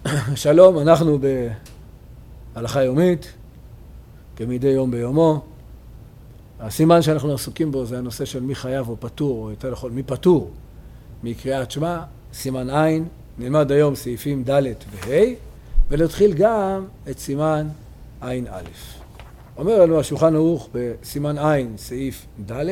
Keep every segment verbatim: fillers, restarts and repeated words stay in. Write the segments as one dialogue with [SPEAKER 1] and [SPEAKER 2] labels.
[SPEAKER 1] שלום, אנחנו בהלכה יומית, כמדי יום ביומו. הסימן שאנחנו עסוקים בו זה הנושא של מי חייב או פטור, או יותר נכון, מי פטור מקריאת שמע, סימן עין. נלמד היום סעיפים ד' וה', ונתחיל גם את סימן עין א'. אומר לנו השולחן ערוך בסימן עין, סעיף ד',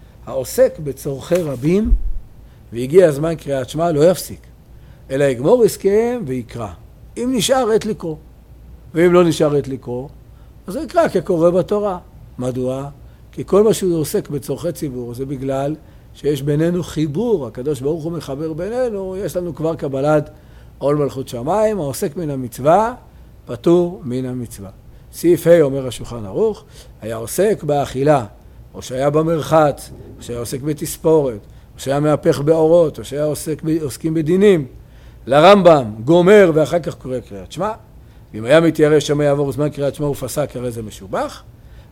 [SPEAKER 1] העוסק בצורכי רבים, והגיע הזמן קריאת שמע, לא יפסיק, אלא יגמור הסכם ויקרא. אם נשאר עת לקרוא, ואם לא נשאר עת לקרוא, אז הוא יקרא כקורא בתורה. מדוע? כי כל מה שהוא עוסק בצורכי ציבור זה בגלל שיש בינינו חיבור, הקדוש ברוך הוא מחבר בינינו, יש לנו כבר קבלת עול מלכות שמיים, העוסק מן המצווה, פטור מן המצווה. סעיף ה' אומר השולחן ערוך, היה עוסק באכילה, או שהיה במרחץ, או שהיה עוסק בתספורת, או שהיה מהפך באורות, או שהיה עוסק, עוסקים בדינים, לרמב"ם גומר ואחר כך קורא קריאת שמע, ואם היה מתיירא שמא יעבור זמן קריאת שמע ופסק, הרי זה משובח,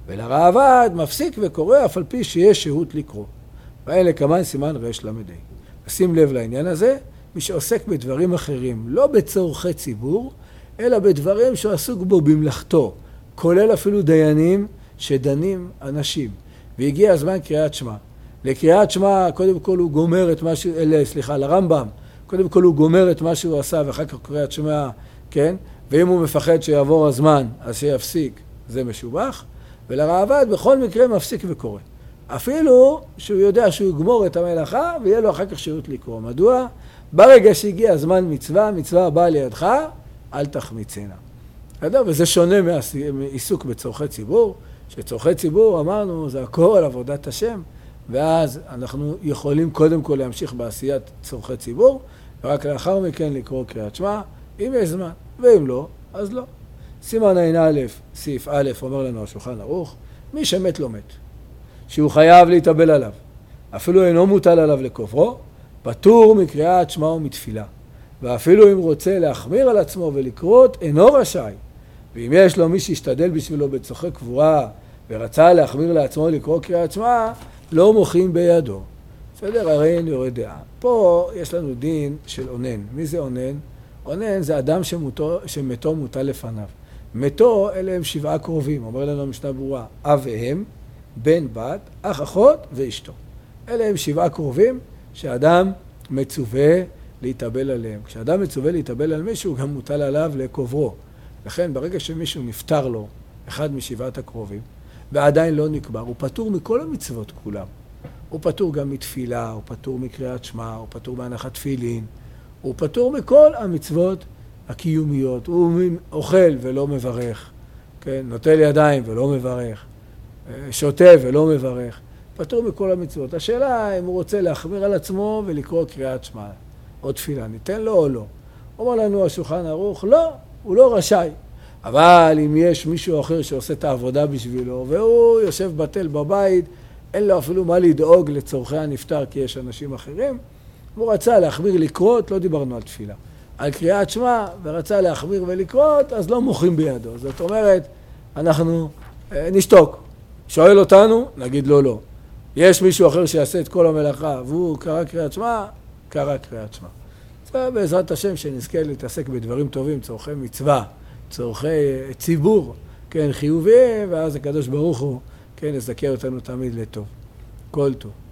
[SPEAKER 1] ולרעב"ד מפסיק וקורא אף על פי שיש שהות לקרוא. ואלה כמן סימן רש למדי. שים לב לעניין הזה, מי שעוסק בדברים אחרים, לא בצורכי ציבור, אלא בדברים שהוא עסוק בו במלאכתו, כולל אפילו דיינים שדנים אנשים. והגיע הזמן קריאת שמע. לקריאת שמע, קודם כל הוא גומר את מה שהוא, אלה, סליחה, לרמב"ם, קודם כל הוא גומר את מה שהוא עשה, ואחר כך קריאת שמע, כן? ואם הוא מפחד שיעבור הזמן, אז שיפסיק, זה משובח. ולרעב"ד בכל מקרה מפסיק וקורא. אפילו שהוא יודע שהוא יגמור את המלאכה, ויהיה לו אחר כך שהות לקרוא. מדוע? ברגע שהגיע הזמן מצווה, מצווה הבאה לידך, אל תחמיצנה. וזה שונה מעיסוק בצורכי ציבור, שצורכי ציבור, אמרנו, זה הכל עבודת השם, ואז אנחנו יכולים קודם כל להמשיך בעשיית צורכי ציבור, ורק לאחר מכן לקרוא קריאת שמע, אם יש זמן, ואם לא, אז לא. סימן עין א', סעיף א', אומר לנו השולחן ערוך, מי שמת לא מת, שהוא חייב להתאבל עליו, אפילו אינו מוטל עליו לקוברו, פטור מקריאת שמע ומתפילה, ואפילו אם רוצה להחמיר על עצמו ולקרות, אינו רשאי. ואם יש לו מי שישתדל בשבילו בצורכי קבורה, ורצה להחמיר לעצמו לקרוא קריאת שמע, לא מוחים בידו. בסדר, הרי אין יורד דעה. פה יש לנו דין של עונן. מי זה עונן? עונן זה אדם שמותו, שמתו מוטל לפניו. מתו אלה הם שבעה קרובים, אומר לנו המשנה ברורה, אב ואם, בן בת, אח אחות ואשתו. אלה הם שבעה קרובים שאדם מצווה להתאבל עליהם. כשאדם מצווה להתאבל על מישהו, גם מוטל עליו לקוברו. לכן ברגע שמישהו נפטר לו, אחד משבעת הקרובים, ועדיין לא נקבר, הוא פטור מכל המצוות כולם. הוא פטור גם מתפילה, הוא פטור מקריאת שמע, הוא פטור מהנחת תפילין, הוא פטור מכל המצוות הקיומיות. הוא אוכל ולא מברך, כן? נוטל ידיים ולא מברך, שותה ולא מברך, פטור מכל המצוות. השאלה אם הוא רוצה להחמיר על עצמו ולקרוא קריאת שמע או תפילה, ניתן לו או לא. אומר לנו השולחן ערוך, לא, הוא לא רשאי. אבל אם יש מישהו אחר שעושה את העבודה בשבילו, והוא יושב בטל בבית, אין לו אפילו מה לדאוג לצורכי הנפטר, כי יש אנשים אחרים, הוא רצה להחמיר לקרות, לא דיברנו על תפילה, על קריאת שמע, ורצה להחמיר ולקרות, אז לא מוחים בידו. זאת אומרת, אנחנו אה, נשתוק. שואל אותנו, נגיד לו לא. יש מישהו אחר שיעשה את כל המלאכה, והוא קרא קריאת שמע, קרא קריאת שמע. זה בעזרת השם שנזכה להתעסק בדברים טובים, צורכי מצווה, צורכי ציבור, כן, חיוביים, ואז הקדוש ברוך הוא, כן, יזכה אותנו תמיד לטוב. כל טוב.